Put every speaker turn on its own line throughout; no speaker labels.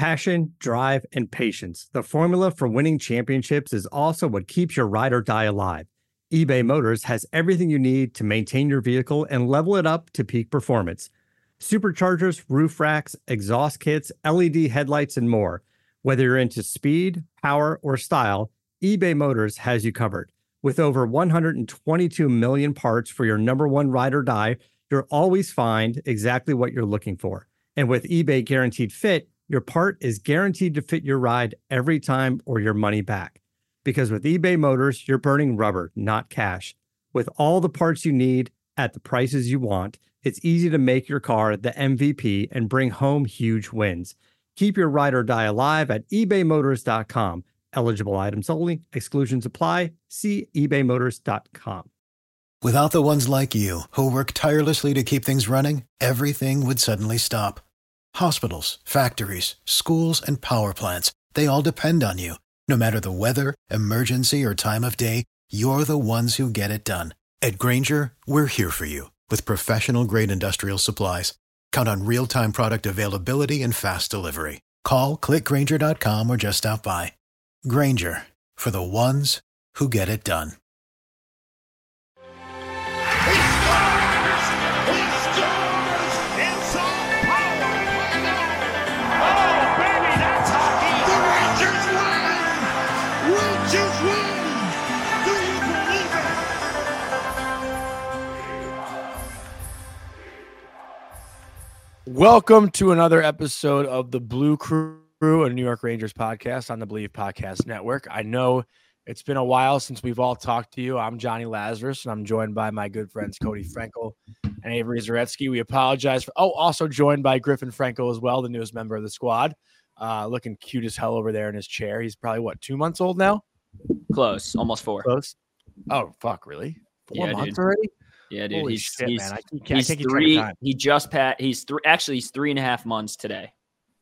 Passion, drive, and patience. The formula for winning championships is also what keeps your ride or die alive. eBay Motors has everything you need to maintain your vehicle and level it up to peak performance. Superchargers, roof racks, exhaust kits, LED headlights, and more. Whether you're into speed, power, or style, eBay Motors has you covered. With over 122 million parts for your number one ride or die, you'll always find exactly what you're looking for. And with eBay Guaranteed Fit, your part is guaranteed to fit your ride every time or your money back. Because with eBay Motors, you're burning rubber, not cash. With all the parts you need at the prices you want, it's easy to make your car the MVP and bring home huge wins. Keep your ride or die alive at ebaymotors.com. Eligible items only. Exclusions apply. See ebaymotors.com.
Without the ones like you, who work tirelessly to keep things running, everything would suddenly stop. Hospitals, factories, schools, and power plants, they all depend on you. No matter the weather, emergency, or time of day, you're the ones who get it done. At Grainger, we're here for you with professional-grade industrial supplies. Count on real-time product availability and fast delivery. Call, click Grainger.com, or just stop by. Grainger, for the ones who get it done.
He scores! He scores! It's all power! Oh, baby, that's hockey! The Rangers win! Rangers win! Do you believe
it? Welcome to another episode of the Blue Crew, a New York Rangers podcast on the Believe Podcast Network. I know it's been a while since we've all talked to you. I'm Johnny Lazarus, and I'm joined by my good friends Cody Frankel and Avery Zaretsky. We apologize for also joined by Griffin Frankel as well, the newest member of the squad. Looking cute as hell over there in his chair. He's probably 2 months old now?
Close, almost 4.
Close. Oh fuck, really? 4 months
dude.
already?
Yeah, dude.
Holy
He's
shit,
he's,
man. I can't
he's
keep track of
3.
time.
He just passed. He's 3. Actually, he's 3.5 months today.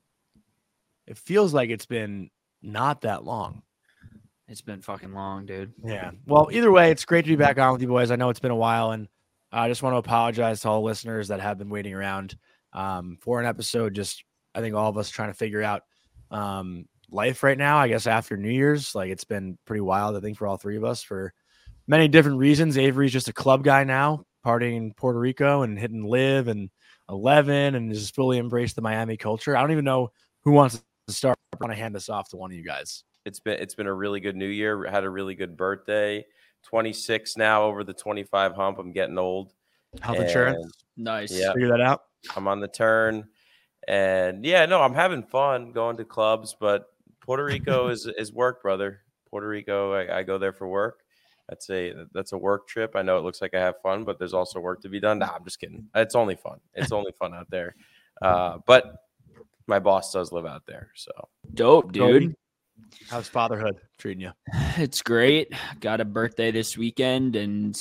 It feels like it's been not that long.
It's been fucking long, dude.
Yeah. Well, either way, it's great to be back on with you boys. I know it's been a while, and I just want to apologize to all listeners that have been waiting around for an episode. Just, I think all of us trying to figure out life right now. I guess after New Year's, it's been pretty wild, I think, for all three of us for many different reasons. Avery's just a club guy now, partying in Puerto Rico and hitting Live and 11 and just fully embraced the Miami culture. I don't even know who wants to start. I want to hand this off to one of you guys.
It's been a really good New Year. Had a really good birthday. 26 now, over the 25 hump. I'm getting old.
Health insurance.
Nice.
Yeah,
Figure that out.
I'm on the turn. And I'm having fun going to clubs, but Puerto Rico is work, brother. Puerto Rico, I go there for work. That's a work trip. I know it looks like I have fun, but there's also work to be done. Nah, I'm just kidding. It's only fun. It's only fun out there. But my boss does live out there, so
Dope, dude.
How's fatherhood treating you?
It's great. Got a birthday this weekend, and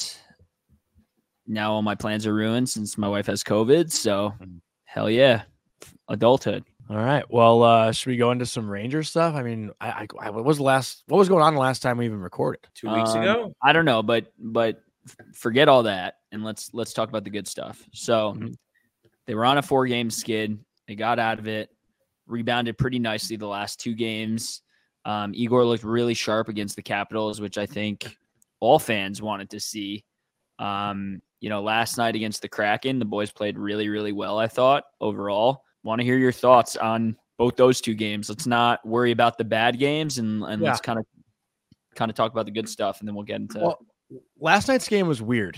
now all my plans are ruined since my wife has COVID. So, hell yeah, adulthood.
All right. Well, should we go into some Ranger stuff? I mean, what was going on the last time we even recorded?
2 weeks ago?
I don't know, but forget all that and let's talk about the good stuff. So they were on a 4-game skid. They got out of it, rebounded pretty nicely the last 2 games. Igor looked really sharp against the Capitals, which I think all fans wanted to see. Last night against the Kraken, the boys played really, really well, I thought, overall. Want to hear your thoughts on both those 2 games. Let's not worry about the bad games and let's kind of talk about the good stuff, and then we'll get into.
Well, last night's game was weird.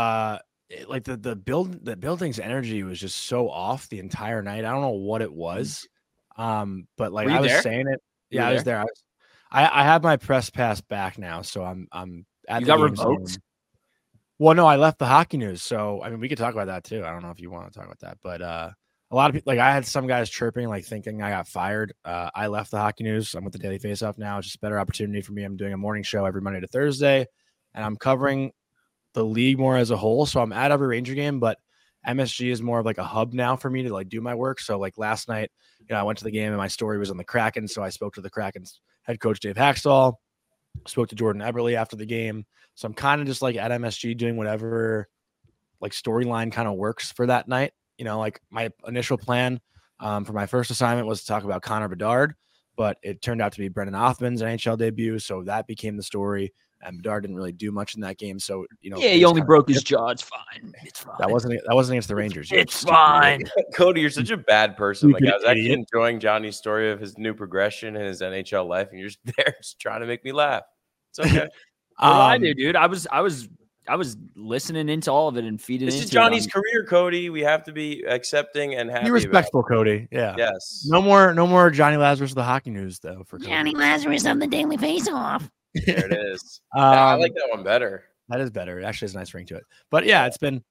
The building's energy was just so off the entire night. I don't know what it was. But I was saying it. Yeah, I was there. I have my press pass back now, so I'm at
you
the
got
game
revoked.
zone. Well, no, I left the hockey news, so I mean we could talk about that too. I don't know if you want to talk about that, but a lot of people, I had some guys chirping, thinking I got fired. I left the hockey news. I'm with the Daily Faceoff now. It's just a better opportunity for me. I'm doing a morning show every Monday to Thursday, and I'm covering the league more as a whole. So I'm at every Ranger game, but MSG is more of a hub now for me to do my work. So last night, I went to the game and my story was on the Kraken. So I spoke to the Kraken's head coach, Dave Haxtell, spoke to Jordan Eberle after the game. So I'm kind of just at MSG doing whatever storyline kind of works for that night. My initial plan For my first assignment was to talk about Connor Bedard, but it turned out to be Brendan Othman's NHL debut, so that became the story. And Bedard didn't really do much in that game, so
Yeah, he only broke his jaw. It's fine. It's fine.
That wasn't against the Rangers.
It's fine.
Cody, you're such a bad person. Like, I was actually
Idiot.
enjoying Johnny's story of his new progression in his NHL life, and you're just there just trying to make me laugh. It's okay.
What do I do, dude? I was listening into all of it and feeding.
This is Johnny's career, Cody. We have to be accepting and happy.
Be respectful, Cody. Yeah.
Yes.
No more Johnny Lazarus of the hockey news, though. For
Johnny Lazarus of the Daily Face-Off.
There it is. I like that one better.
That is better. It actually has a nice ring to it. But yeah, it's been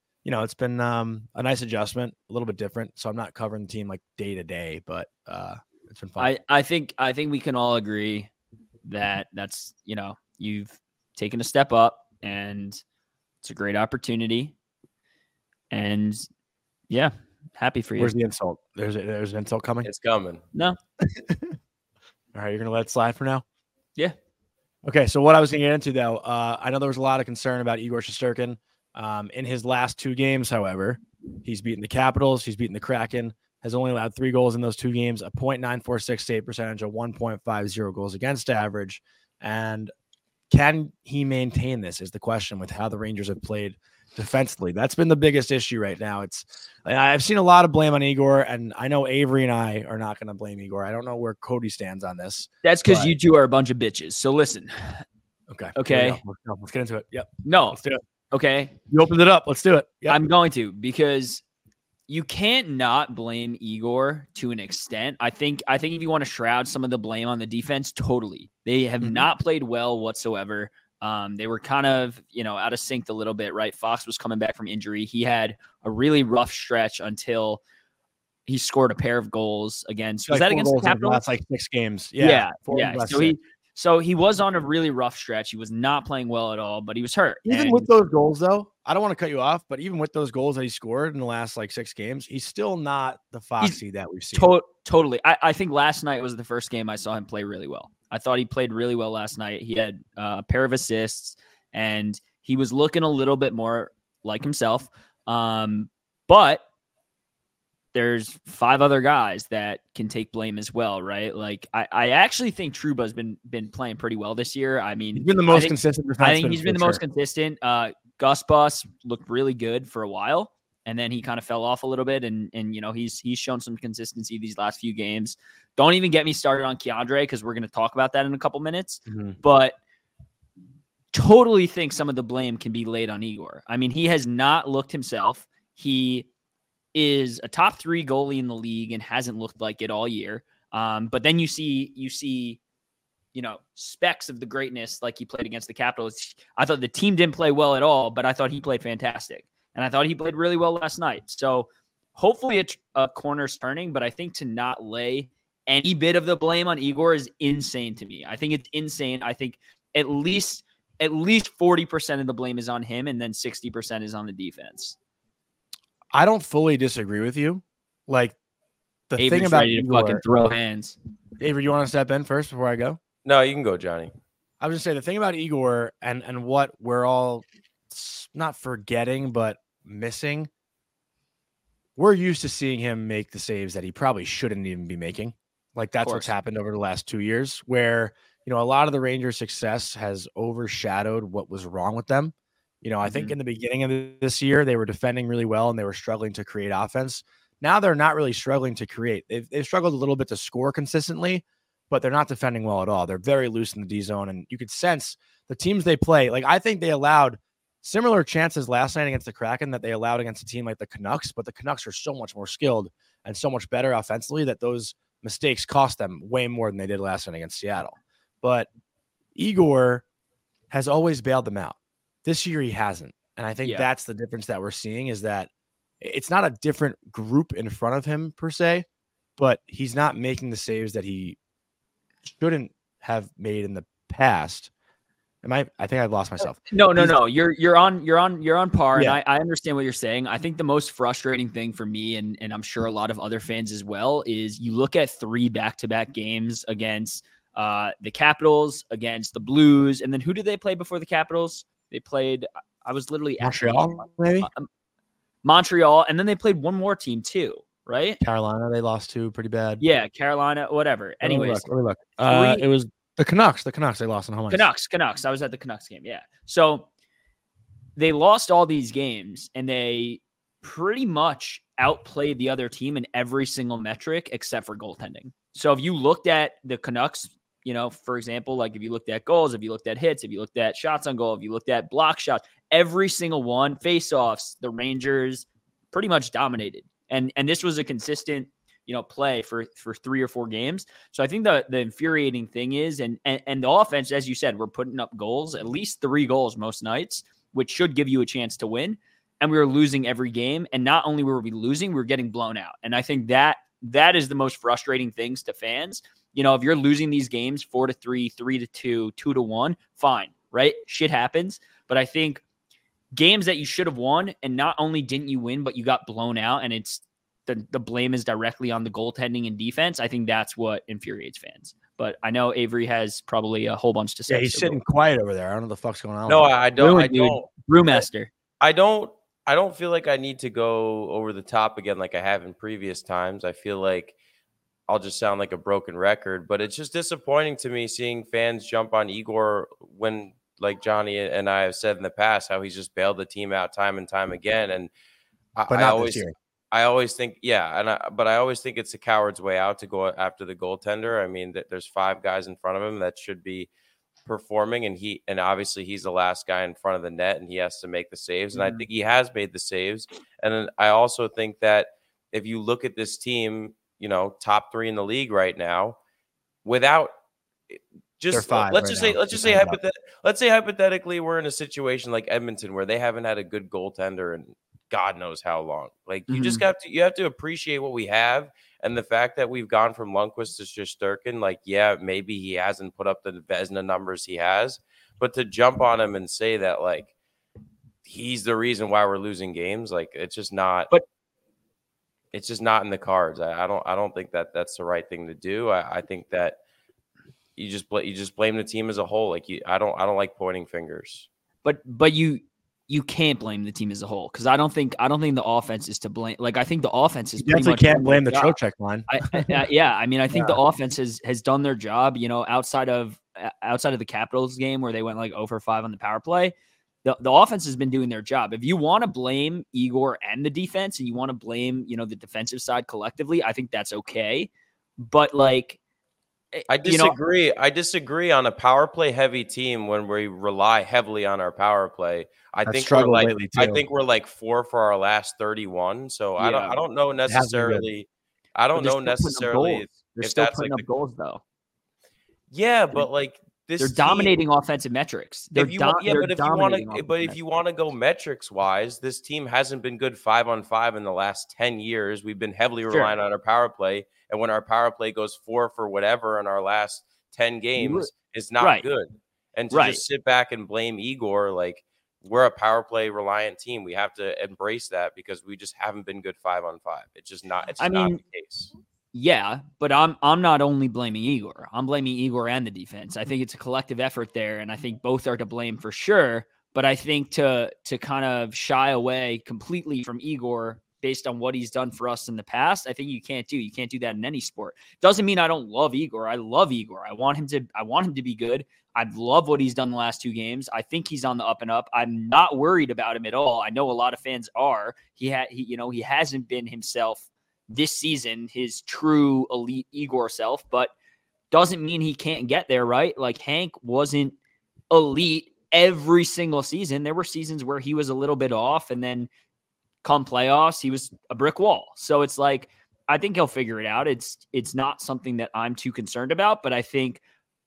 a nice adjustment, a little bit different. So I'm not covering the team like day to day, but it's been fun.
I think we can all agree that that's, you've taken a step up and it's a great opportunity. And yeah, happy for you.
Where's the insult? There's an insult coming.
It's coming.
No.
All right, you're gonna let it slide for now.
Yeah.
Okay, so what I was going to get into, though, I know there was a lot of concern about Igor Shesterkin. In his last 2 games, however, he's beaten the Capitals, he's beaten the Kraken, has only allowed 3 goals in those 2 games, a .946 save percentage, a 1.50 goals against average. And can he maintain this is the question with how the Rangers have played defensively. That's been the biggest issue right now. I've seen a lot of blame on Igor, and I know Avery and I are not going to blame Igor. I don't know where Cody stands on this.
That's because you two are a bunch of bitches. So listen.
Okay. Let's get into it. Yep.
No.
Let's do it.
Okay.
You opened it up. Let's do it. Yep.
I'm going to, because you can't not blame Igor to an extent. I think if you want to shroud some of the blame on the defense, totally. They have not played well whatsoever. They were kind of, out of sync a little bit, right? Fox was coming back from injury. He had a really rough stretch until he scored a pair of goals against. Was that against the Capitals?
That's like 6 games.
Yeah. So he was on a really rough stretch. He was not playing well at all, but he was hurt.
Even with those goals, though, I don't want to cut you off, but even with those goals that he scored in the last 6 games, he's still not the Foxy that we've seen.
Totally. I think last night was the first game I saw him play really well. I thought he played really well last night. He had a pair of assists, and he was looking a little bit more like himself. But there's 5 other guys that can take blame as well, right? Like I actually think Trouba's been playing pretty well this year. I mean,
he's been the most consistent.
I think he's been the most consistent. Gus Bus looked really good for a while, and then he kind of fell off a little bit. And he's shown some consistency these last few games. Don't even get me started on Keandre, because we're going to talk about that in a couple minutes. But totally think some of the blame can be laid on Igor. I mean, he has not looked himself. He is a top 3 goalie in the league and hasn't looked like it all year. But then you see, specks of the greatness, like he played against the Capitals. I thought the team didn't play well at all, but I thought he played fantastic. And I thought he played really well last night. So hopefully a corner's turning, but I think to not lay any bit of the blame on Igor is insane to me. I think it's insane. I think at least 40% of the blame is on him, and then 60% is on the defense.
I don't fully disagree with you. Like, the
Avery's
thing about
ready to
Igor,
fucking throw hands.
Avery, you want to step in first before I go?
No, you can go, Johnny.
I was just saying the thing about Igor and what we're all not forgetting but missing. We're used to seeing him make the saves that he probably shouldn't even be making. Like, that's what's happened over the last 2 years, where a lot of the Rangers' success has overshadowed what was wrong with them. I think in the beginning of this year, they were defending really well and they were struggling to create offense. Now they're not really struggling to create. They've struggled a little bit to score consistently, but they're not defending well at all. They're very loose in the D zone, and you could sense the teams they play. Like, I think they allowed similar chances last night against the Kraken that they allowed against a team like the Canucks, but the Canucks are so much more skilled and so much better offensively that those mistakes cost them way more than they did last night against Seattle. But Igor has always bailed them out. This year he hasn't. And I think that's the difference that we're seeing, is that it's not a different group in front of him per se, but he's not making the saves that he shouldn't have made in the past. I think I've lost myself.
No. You're on par. Yeah. And I understand what you're saying. I think the most frustrating thing for me, and I'm sure a lot of other fans as well, is you look at 3 back-to-back games against the Capitals, against the Blues, and then who did they play before the Capitals? They played, I was literally
Montreal, maybe?
Montreal, and then they played one more team too. right?
Carolina, they lost to pretty bad.
Yeah, Carolina, whatever. Anyways,
Let me look.
three-
It was the Canucks. The Canucks, they lost on home ice.
Canucks. I was at the Canucks game. Yeah. So they lost all these games and they pretty much outplayed the other team in every single metric except for goaltending. So if you looked at the Canucks, you know, for example, like if you looked at goals, if you looked at hits, if you looked at shots on goal, if you looked at block shots, every single one, face-offs, the Rangers pretty much dominated. And this was a consistent, you know, play for 3 or 4 games. So I think the infuriating thing is, and the offense, as you said, we're putting up goals, at least 3 goals most nights, which should give you a chance to win. And we were losing every game. And not only were we losing, we were getting blown out. And I think that is the most frustrating things to fans. You know, if you're losing these games 4-3, 3-2, 2-1, fine, right? Shit happens. But I think games that you should have won, and not only didn't you win, but you got blown out, and it's the blame is directly on the goaltending and defense. I think that's what infuriates fans. But I know Avery has probably a whole bunch to say.
Yeah, he's sitting quiet over there. I don't know what the fuck's going on.
No, I don't. I don't.
Brewmaster.
I don't feel like I need to go over the top again like I have in previous times. I feel like I'll just sound like a broken record, but it's just disappointing to me seeing fans jump on Igor when, like Johnny and I have said in the past, how he's just bailed the team out time and time again. And
But not this year.
I always think, but I always think it's a coward's way out to go after the goaltender. I mean, there's 5 guys in front of him that should be performing, and obviously he's the last guy in front of the net, and he has to make the saves. And I think he has made the saves. And then I also think that if you look at this team, you know, top 3 in the league right now, without just let's say hypothetically we're in a situation like Edmonton where they haven't had a good goaltender and God knows how long. Like you just have to appreciate what we have, and the fact that we've gone from Lundqvist to Shesterkin. Like, yeah, maybe he hasn't put up the Vezina numbers he has, but to jump on him and say that like he's the reason why we're losing games, like it's just not. But it's just not in the cards. I don't think that that's the right thing to do. I think that you just blame the team as a whole. Like I don't like pointing fingers.
But you can't blame the team as a whole, because I don't think the offense is to blame. Like I think the offense is pretty much
can't blame the Trocheck line.
I mean, I think the offense has done their job. You know, outside of the Capitals game where they went like 0 for 5 on the power play, the offense has been doing their job. If you want to blame Igor and the defense, and you want to blame, you know, the defensive side collectively, I think that's okay. But like,
I disagree. You know, I disagree on a power play heavy team when we rely heavily on our power play. I think we're like 4 for our last 31. So yeah. I don't know necessarily. I don't know necessarily
if that's like goals though.
Yeah, but like
they're dominating offensive metrics.
If you want to go metrics wise, this team hasn't been good 5-on-5 in the last 10 years. We've been heavily relying on our power play. And when our power play goes 4 for whatever in our last 10 games, it's not good. And to just sit back and blame Igor, like we're a power play reliant team. We have to embrace that because we just haven't been good 5-on-5. It's just not. It's not the case.
Yeah, but I'm not only blaming Igor. I'm blaming Igor and the defense. I think it's a collective effort there, and I think both are to blame for sure. But I think to kind of shy away completely from Igor based on what he's done for us in the past, I think you can't do that in any sport. Doesn't mean I don't love Igor. I love Igor. I want him to be good. I love what he's done the last 2 games. I think he's on the up and up. I'm not worried about him at all. I know a lot of fans are. He hasn't been himself this season, his true elite Igor self, but doesn't mean he can't get there, right? Like Hank wasn't elite every single season. There were seasons where he was a little bit off, and then come playoffs, he was a brick wall. So it's like, I think he'll figure it out. It's not something that I'm too concerned about, but I think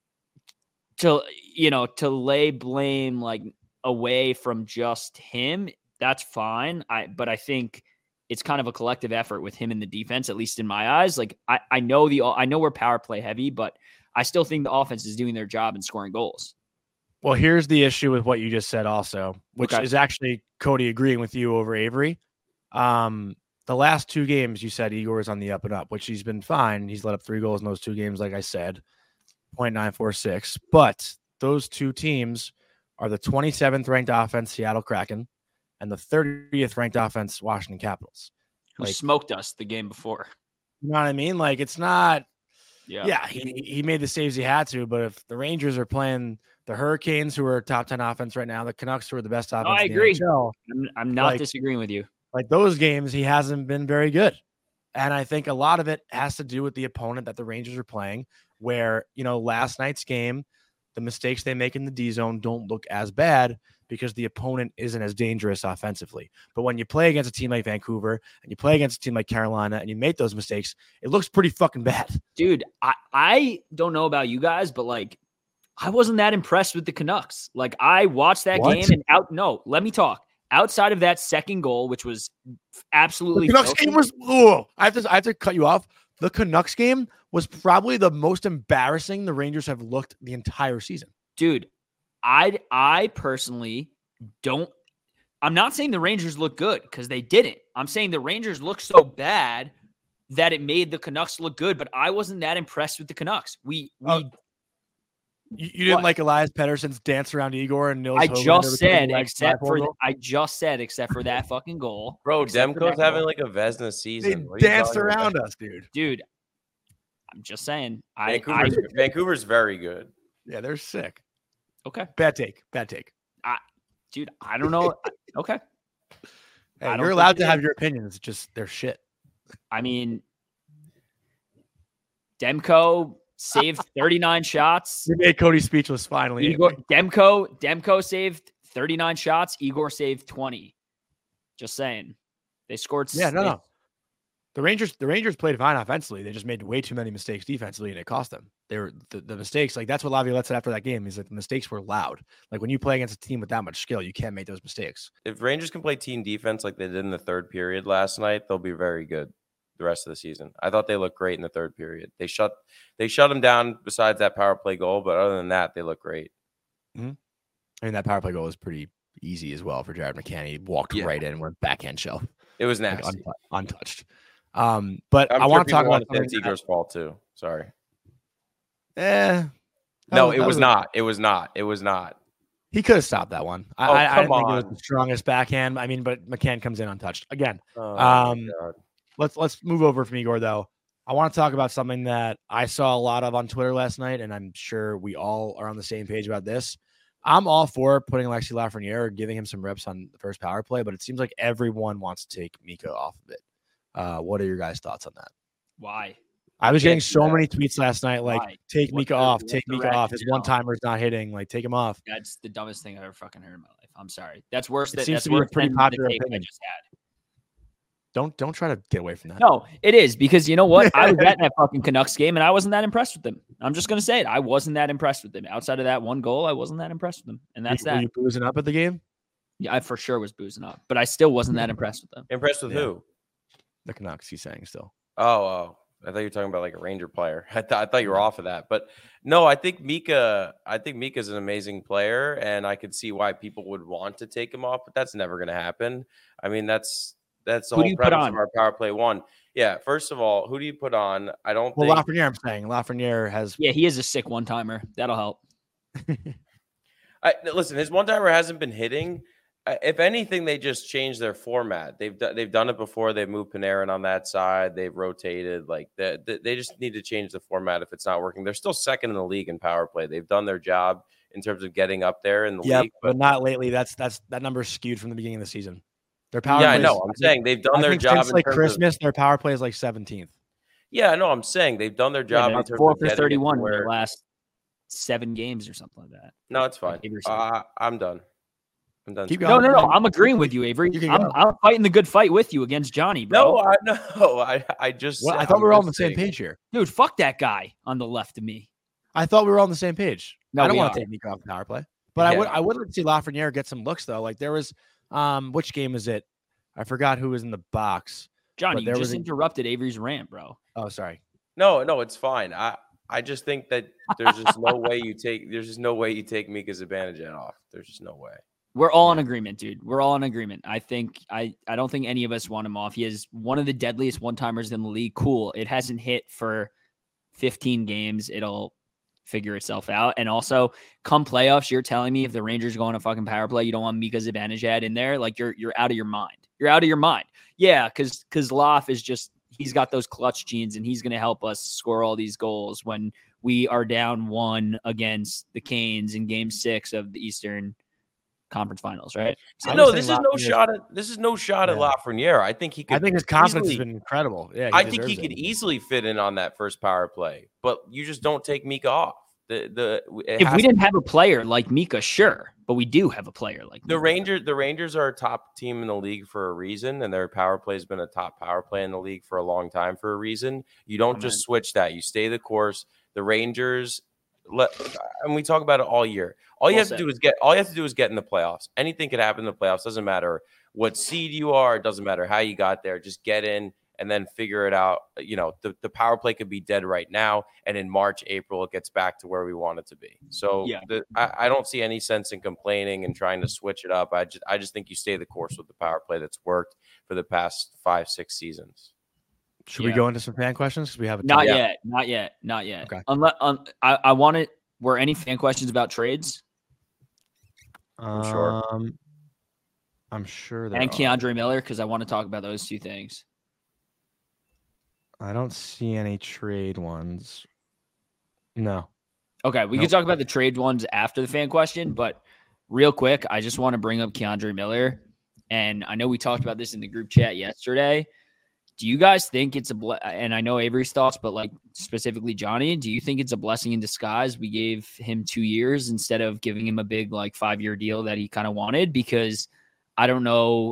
to lay blame like away from just him, that's fine. But I think it's kind of a collective effort with him in the defense, at least in my eyes. Like I know we're power play heavy, but I still think the offense is doing their job and scoring goals.
Well, here's the issue with what you just said also, which is actually Cody agreeing with you over Avery. The last 2 games you said Igor is on the up and up, which he's been fine. He's let up 3 goals in those 2 games, like I said, 0.946. But those 2 teams are the 27th ranked offense, Seattle Kraken, and the 30th ranked offense, Washington Capitals.
who
Like-
smoked us the game before.
You know what I mean? Like it's not.
Yeah.
Yeah, he made the saves he had to, but if the Rangers are playing the Hurricanes, who are top 10 offense right now, the Canucks, who are the best offense
I
in the
agree.
NHL,
I'm not
Like-
disagreeing with you.
like those games, he hasn't been very good. And I think a lot of it has to do with the opponent that the Rangers are playing, where, last night's game, the mistakes they make in the D zone don't look as bad because the opponent isn't as dangerous offensively. But when you play against a team like Vancouver and you play against a team like Carolina and you make those mistakes, it looks pretty fucking bad.
Dude, I don't know about you guys, but like I wasn't that impressed with the Canucks. Like I watched that
What?
game let me talk. Outside of that second goal, which was absolutely
The Canucks
filthy,
game was. Oh, I have to cut you off. The Canucks game was probably the most embarrassing the Rangers have looked the entire season.
dude, I personally don't. I'm not saying the Rangers look good because they didn't. I'm saying the Rangers look so bad that it made the Canucks look good, but I wasn't that impressed with the Canucks. We
You didn't
What?
like Elias Pettersson's dance around Igor and Nils
I
Höglander
just
between
said
the legs
except for
goal?
except for that fucking goal.
Bro,
except for
Demko's
that
having
goal.
like a Vesna
They
season. What are you
danced
talking about?
around us, dude.
Dude, I'm just saying.
Vancouver's very good.
Yeah, they're sick.
Okay,
Bad take.
dude, I don't know. Okay,
Hey,
I don't
you're
think
allowed
they
to have
did.
your opinions. It's just they're shit.
I mean, Demko saved 39 shots.
You made Cody speechless finally.
Igor Demko saved 39 shots. Igor saved 20. Just saying, they scored.
Yeah, no. The Rangers played fine offensively. They just made way too many mistakes defensively, and it cost them. They were the mistakes. Like that's what Laviolette said after that game. He's like the mistakes were loud. Like when you play against a team with that much skill, you can't make those mistakes.
If Rangers can play team defense like they did in the third period last night, they'll be very good the rest of the season. I thought they looked great in the third period. They shut them down besides that power play goal, but other than that, they look great.
I mean, that power play goal was pretty easy as well for Jared McCann. He walked right in, went backhand shell,
It was
like,
nasty.
untouched. But
I'm
I
sure
want to talk
people
about
want to say it's
something
Igor's fault too. Sorry.
that
No, it was
was
not. It was not. It was not.
He could have stopped that one.
Oh,
I
come
didn't think it was
on.
the strongest backhand. I mean, but McCann comes in untouched again.
Oh, my God.
Let's move over from Igor though. I want to talk about something that I saw a lot of on Twitter last night, and I'm sure we all are on the same page about this. I'm all for putting Alexis Lafreniere or giving him some reps on the first power play, but it seems like everyone wants to take Mika off of it. What are your guys' thoughts on that?
Why?
I was
Can't
getting
do
so
that.
many tweets last night, like
Why?
take
What's
Mika
the-
off,
what's
take
the
Mika off. His
rationale?
one timer's not hitting, like take him off.
That's the dumbest thing I've ever fucking heard in my life. I'm sorry. That's worse.
It seems
That's
to be a
worse
pretty
than
popular
the take I
opinion.
just had.
Don't try to get away from that.
No, it is because you know what? I was at that fucking Canucks game and I wasn't that impressed with them. I'm just gonna say it. I wasn't that impressed with them. Outside of that one goal, I wasn't that impressed with them, and that's
Were
that.
you boozing up at the game?
Yeah, I for sure was boozing up, but I still wasn't that impressed with them.
Impressed with
Yeah.
who?
The Canucks, he's saying still.
Oh. I thought you were talking about like a Ranger player. I thought you were off of that. But no, I think Mika's an amazing player, and I could see why people would want to take him off, but that's never gonna happen. I mean, that's the
Who do
whole
you put
premise
on?
of our power play one. Yeah, first of all, who do you put on? I don't
Well,
think
Lafreniere, I'm saying Lafreniere has.
Yeah, he is a sick one timer. That'll help.
listen, his one timer hasn't been hitting. If anything, they just changed their format. They've done it before. They've moved Panarin on that side. They've rotated. Like they just need to change the format if it's not working. They're still second in the league in power play. They've done their job in terms of getting up there in the
Yeah,
league.
but not lately. That number is skewed from the beginning of the season. Their power.
Yeah, I
plays-
know. I'm saying they've done
I
their
think
job
since
in
like
terms
Christmas. Their power play is like 17th.
Yeah, I know. I'm saying they've done their job in
Yeah,
terms
4
of
for
getting it to
31 in
where.
their last 7 games or something like that.
No, it's fine.
Avery said.
I'm done. I'm done.
Keep
speaking.
going.
No. I'm agreeing with you, Avery.
You can
I'm
go.
fighting the good fight with you against Johnny, bro.
I just.
Well, I
I'm
thought we were all on the
just
same
saying.
page here.
Dude, fuck that guy on the left of me.
I thought we were all on the same page.
No,
I don't
we
want
are.
to take Mika off the power play, but
Yeah.
I would like to see Lafreniere get some looks though. Like there was, which game is it? I forgot who was in the box.
Johnny,
But
you
there
just
was a-
interrupted Avery's rant, bro.
Oh, sorry.
No, it's fine. I just think that there's just no way you take Mika's advantage off. There's just no way.
We're all in agreement, dude. We're all in agreement. I think I don't think any of us want him off. He is one of the deadliest one-timers in the league. Cool. It hasn't hit for 15 games. It'll figure itself out. And also, come playoffs, you're telling me if the Rangers go on a fucking power play, you don't want Mika Zibanejad in there? Like you're out of your mind. You're out of your mind. Yeah, because Loff is just, he's got those clutch genes, and he's going to help us score all these goals when we are down 1 against the Canes in Game 6 of the Eastern Conference Finals, right?
So no, this is no shot at Lafreniere. I think he could.
I think his confidence has been incredible. Yeah,
I think he could easily fit in on that first power play, but you just don't take Mika off.
If we didn't have a player like Mika, sure, but we do have a player like
the
Mika.
The Rangers are a top team in the league for a reason, and their power play has been a top power play in the league for a long time for a reason. You don't just switch that. You stay the course. The Rangers, and we talk about it all year. All you have to do is get in the playoffs. Anything could happen in the playoffs. Doesn't matter what seed you are. It doesn't matter how you got there. Just get in and then figure it out. You know, the power play could be dead right now, and in March, April, it gets back to where we want it to be. So I don't see any sense in complaining and trying to switch it up. I just think you stay the course with the power play that's worked for the past 5-6 seasons.
Should we go into some fan questions? We have
not yet. Okay. Unless I want it. Were any fan questions about trades?
I'm sure.
I'm sure.
And Keandre Miller, because I want to talk about those two things.
I don't see any trade ones. No.
Okay, we can talk about the trade ones after the fan question, but real quick, I just want to bring up Keandre Miller. And I know we talked about this in the group chat yesterday. Do you guys think it's and I know Avery's thoughts, but like specifically Johnny, do you think it's a blessing in disguise? We gave him 2 years instead of giving him a big like 5-year deal that he kind of wanted, because I don't know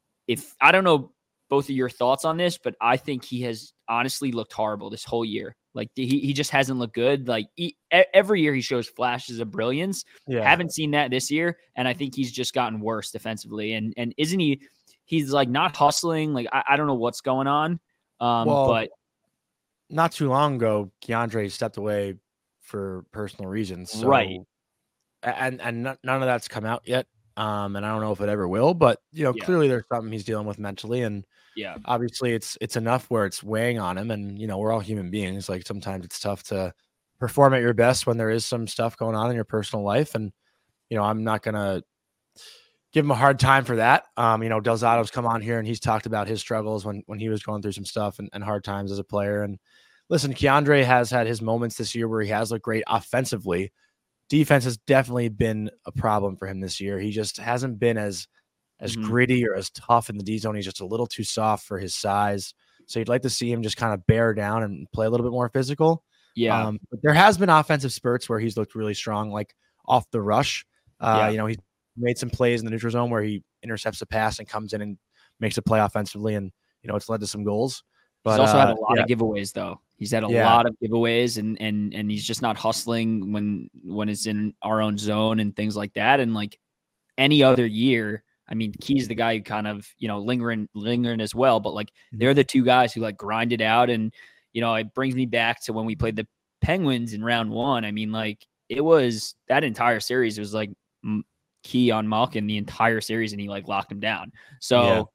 both of your thoughts on this, but I think he has honestly looked horrible this whole year. Like he just hasn't looked good. Like every year he shows flashes of brilliance. Yeah. Haven't seen that this year. And I think he's just gotten worse defensively. And isn't he's like not hustling. Like, I don't know what's going on. But
not too long ago, Keandre stepped away for personal reasons. So,
right.
And none of that's come out yet. And I don't know if it ever will, but clearly there's something he's dealing with mentally. And obviously it's enough where it's weighing on him. And, we're all human beings. Like sometimes it's tough to perform at your best when there is some stuff going on in your personal life. And, I'm not going to give him a hard time for that. Del Zotto's come on here and he's talked about his struggles when he was going through some stuff and hard times as a player. And listen, Keandre has had his moments this year where he has looked great offensively. Defense has definitely been a problem for him this year. He just hasn't been as gritty or as tough in the D zone. He's just a little too soft for his size. So you'd like to see him just kind of bear down and play a little bit more physical.
Yeah.
But there has been offensive spurts where he's looked really strong, like off the rush. He's made some plays in the neutral zone where he intercepts a pass and comes in and makes a play offensively, and it's led to some goals. But
he's also had a lot of giveaways, though. He's had a lot of giveaways, and he's just not hustling when it's in our own zone and things like that. And like any other year, I mean, Key's the guy who kind of lingering as well. But like they're the two guys who like grind it out, and it brings me back to when we played the Penguins in round 1. I mean, like it was that entire series. It was like Key on Malkin the entire series, and he like locked him down. So,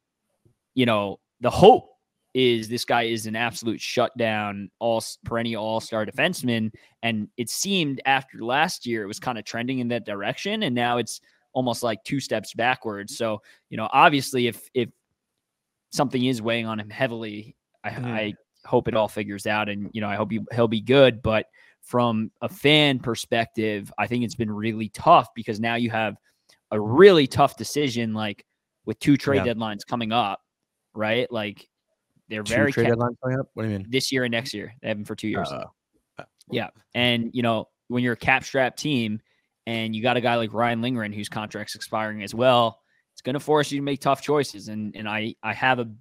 the hope is this guy is an absolute shutdown, perennial all-star defenseman. And it seemed after last year, it was kind of trending in that direction. And now it's almost like 2 steps backwards. So, obviously if something is weighing on him heavily, I hope it all figures out, and, I hope he'll be good. But from a fan perspective, I think it's been really tough because now you have a really tough decision, like with 2 trade deadlines coming up, right? Like they're very
trade deadlines coming up. What do you mean?
This year and next year. They have them for 2 years. Yeah. And when you're a cap strap team and you got a guy like Ryan Lindgren whose contract's expiring as well, it's going to force you to make tough choices. And I have a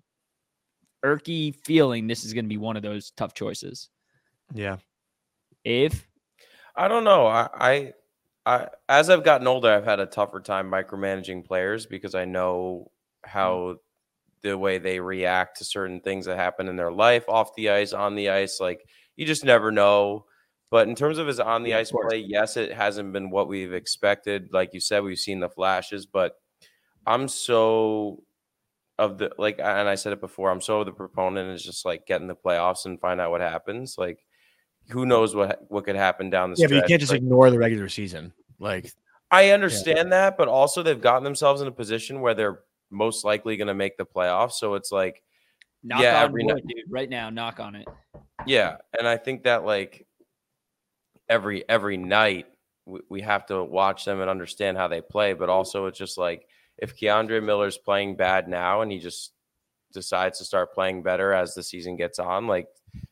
irky feeling this is going to be one of those tough choices.
Yeah.
Ave?
I don't know. I as I've gotten older, I've had a tougher time micromanaging players because I know how the way they react to certain things that happen in their life, off the ice, on the ice. Like, you just never know. But in terms of his on the ice play, yes, it hasn't been what we've expected. Like you said, we've seen the flashes, but I'm so of the, like, and I said it before, I'm so the proponent is just like get in the playoffs and find out what happens. Like, who knows what could happen down the
Yeah,
stretch.
but you can't just ignore the regular season. Like,
I understand that, but also they've gotten themselves in a position where they're most likely going to make the playoffs. So it's like,
Knock
yeah,
on
every
wood,
night.
dude. Right now, knock on it.
Yeah, and I think that like every night we have to watch them and understand how they play, but also it's just like if Keandre Miller's playing bad now and he just decides to start playing better as the season gets on, like,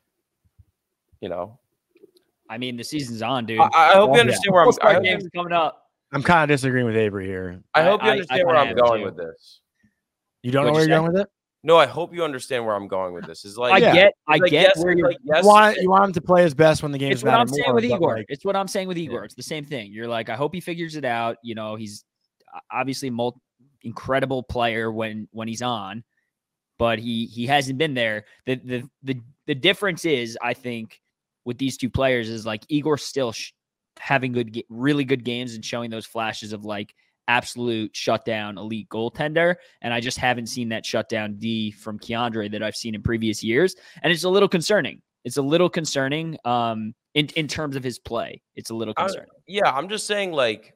you know.
I mean, the season's on, dude.
I hope you understand where I'm
games coming up.
I'm kind of disagreeing with Avery here.
I hope you understand where I'm going
too.
with this.
You don't know
What'd
where
you
you're going with it?
No, I hope you understand where I'm going with this. Is like
I get where you're.
yes,
You want him to play his best when the game's
It's what
matter
I'm saying
more,
with
but,
Igor.
like,
It's what I'm saying with Igor. It's the same thing. You're like, I hope he figures it out. You know, he's obviously incredible player when he's on, but he hasn't been there. The difference is, I think, with these two players is like Igor's still having really good games and showing those flashes of like absolute shutdown elite goaltender, and I just haven't seen that shutdown D from Keandre that I've seen in previous years, and it's a little concerning. It's a little concerning in terms of his play. It's a little concerning.
I'm just saying like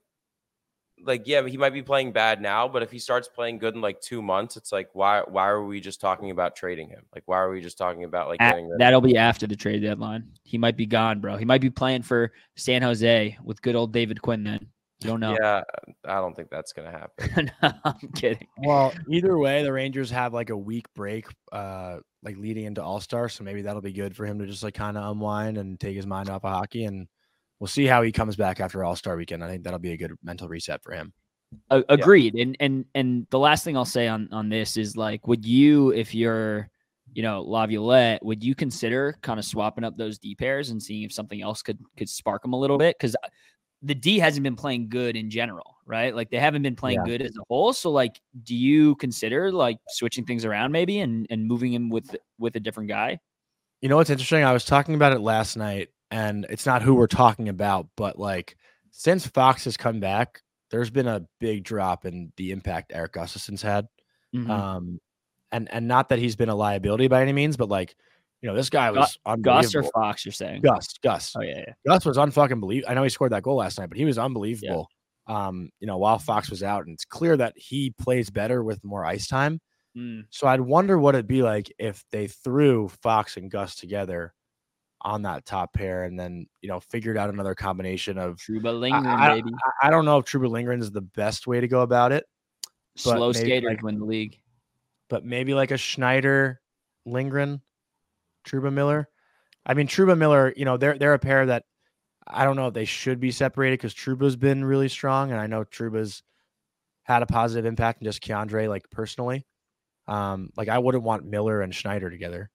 yeah, he might be playing bad now, but if he starts playing good in like 2 months, it's like why are we just talking about trading him? Like why are we just talking about like getting rid
that'll be after the trade deadline. He might be gone, bro. He might be playing for San Jose with good old David Quinn then. You don't know.
Yeah, I don't think that's gonna happen.
No, I'm kidding.
Well, either way, the Rangers have like a week break, like leading into All-Star, so maybe that'll be good for him to just like kind of unwind and take his mind off of hockey, and we'll see how he comes back after All-Star weekend. I think that'll be a good mental reset for him.
Agreed. And the last thing I'll say on this is like, would you, if you're, Laviolette, would you consider kind of swapping up those D pairs and seeing if something else could spark them a little bit? Because the D hasn't been playing good in general, right? Like they haven't been playing good as a whole. So like, do you consider like switching things around maybe and moving him with a different guy?
You know what's interesting? I was talking about it last night, and it's not who we're talking about, but like since Fox has come back, there's been a big drop in the impact Eric Gustafsson's had.
Mm-hmm.
And not that he's been a liability by any means, but like, this guy was
Gus or
unbelievable.
Fox, you're saying?
Gus.
Oh yeah.
Gus was unfucking believable. I know he scored that goal last night, but he was unbelievable. Yeah. While Fox was out, and it's clear that he plays better with more ice time. So I'd wonder what it'd be like if they threw Fox and Gus together on that top pair, and then figured out another combination of
Trouba Lindgren, baby.
I don't know if Trouba Lindgren is the best way to go about it.
Slow skaters win the league,
but maybe like a Schneider, Lindgren, Trouba Miller. I mean, Trouba Miller, they're a pair that I don't know if they should be separated because Trouba's been really strong, and I know Trouba's had a positive impact in just Keandre, like personally. Like I wouldn't want Miller and Schneider together.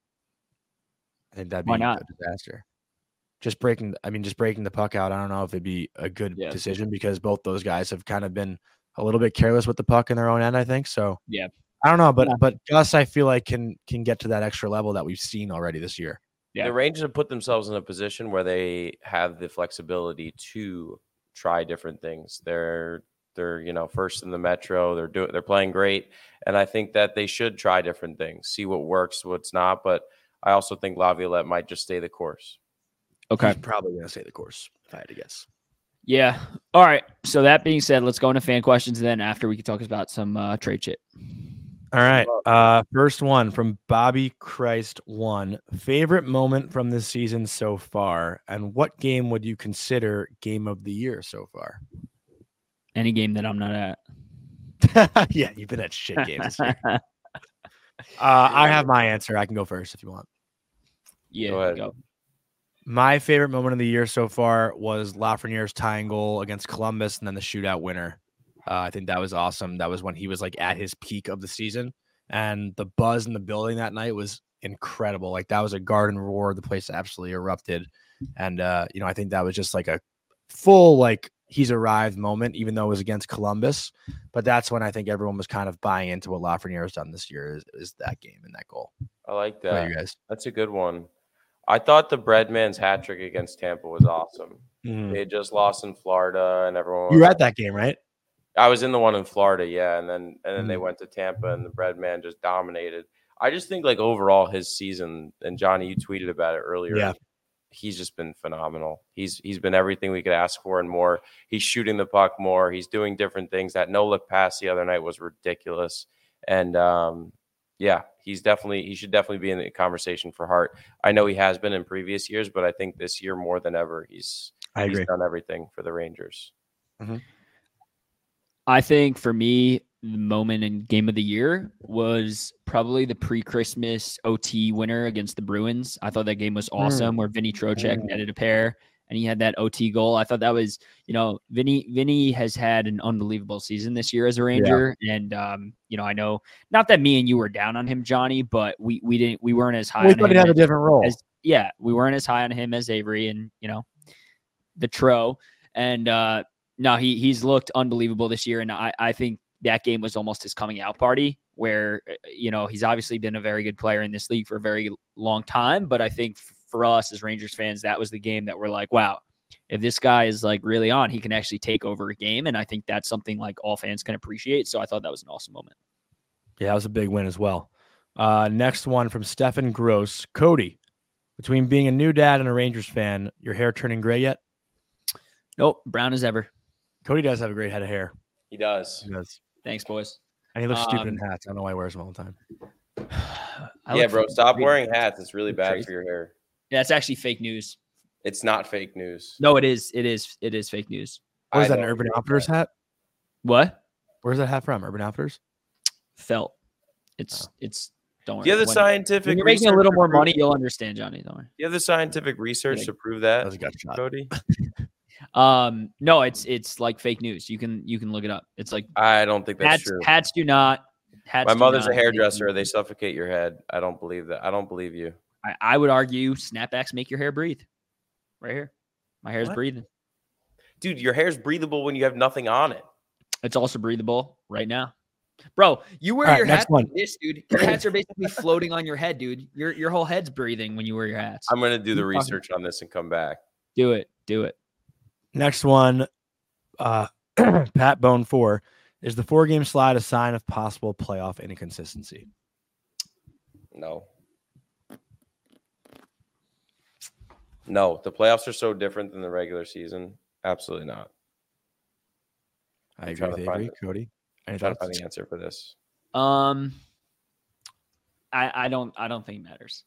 I think that'd be a disaster. Just breaking the puck out. I don't know if it'd be a good decision because both those guys have kind of been a little bit careless with the puck in their own end, I think. So
yeah,
I don't know, but Gus, I feel like can get to that extra level that we've seen already this year.
Yeah. The Rangers have put themselves in a position where they have the flexibility to try different things. They're first in the Metro. They're playing great, and I think that they should try different things, see what works, what's not. But I also think Laviolette might just stay the course.
Okay,
he's probably gonna stay the course if I had to guess.
Yeah. All right. So that being said, let's go into fan questions. Then after we can talk about some trade shit.
All right. First one from Bobby Christ 1. Favorite moment from this season so far, and what game would you consider game of the year so far?
Any game that I'm not at.
Yeah, you've been at shit games this year. I have my answer. I can go first if you want.
Yeah, go.
My favorite moment of the year so far was Lafreniere's tying goal against Columbus and then the shootout winner. I think that was awesome. That was when he was like at his peak of the season, and the buzz in the building that night was incredible. Like that was a garden roar. The place absolutely erupted. And, I think that was just like a full, like he's arrived moment, even though it was against Columbus. But that's when I think everyone was kind of buying into what Lafreniere has done this year is that game and that goal.
I like that.
You guys?
That's a good one. I thought the Breadman's hat trick against Tampa was awesome. They had just lost in Florida, and everyone.
You were at that game, right?
I was in the one in Florida, yeah, and then they went to Tampa, and the Breadman just dominated. I just think, like overall, his season, and Johnny, you tweeted about it earlier.
Yeah,
he's just been phenomenal. He's been everything we could ask for and more. He's shooting the puck more. He's doing different things. That no-look pass the other night was ridiculous. And, he should definitely be in the conversation for Hart. I know he has been in previous years, but I think this year more than ever, he's done everything for the Rangers.
Mm-hmm.
I think for me, the moment and game of the year was probably the pre-Christmas OT winner against the Bruins. I thought that game was awesome where Vinny Trocheck netted a pair and he had that OT goal. I thought that was, Vinny has had an unbelievable season this year as a Ranger. Yeah. And, I know not that me and you were down on him, Johnny, but we weren't as high on him.
We thought he had a different role.
We weren't as high on him as Avery and, the Tro. And, no, he's looked unbelievable this year. And I think that game was almost his coming out party where, he's obviously been a very good player in this league for a very long time. But I think for us as Rangers fans, that was the game that we're like, wow, if this guy is like really on, he can actually take over a game. And I think that's something like all fans can appreciate. So I thought that was an awesome moment.
Yeah, that was a big win as well. Next one from Stefan Gross. Cody, between being a new dad and a Rangers fan, your hair turning gray yet?
Nope, brown as ever.
Cody does have a great head of hair.
He does.
Thanks, boys.
And he looks stupid in hats. I don't know why he wears them all the time.
Yeah, bro, stop wearing hats. It's really bad for your hair.
Yeah, it's actually fake news.
It's not fake news.
No, it is. It is fake news.
What is that, an Urban Outfitters hat?
What?
Where's that hat from? Urban Outfitters?
Felt. It's don't worry.
Do you have the scientific
when you're making a little more money, you'll understand, Johnny. Don't worry.
Do you have the scientific research to prove that? Cody?
No, it's like fake news. You can look it up. It's like
I don't think that's true.
Hats do not.
My mother's a hairdresser. They suffocate your head. I don't believe that. I don't believe you.
I would argue snapbacks make your hair breathe. Right here. My hair's breathing.
Dude, your hair's breathable when you have nothing on it.
It's also breathable right now. Bro, you wear your hats like this, dude. Your hats are basically floating on your head, dude. Your whole head's breathing when you wear your hats.
I'm going to do the research on this and come back.
Do it.
Next one, Pat Bone 4. Is the 4-game slide a sign of possible playoff inconsistency?
No. No, the playoffs are so different than the regular season. Absolutely not.
I agree with Avery. Cody,
I'm trying to find the answer for this.
I don't think it matters.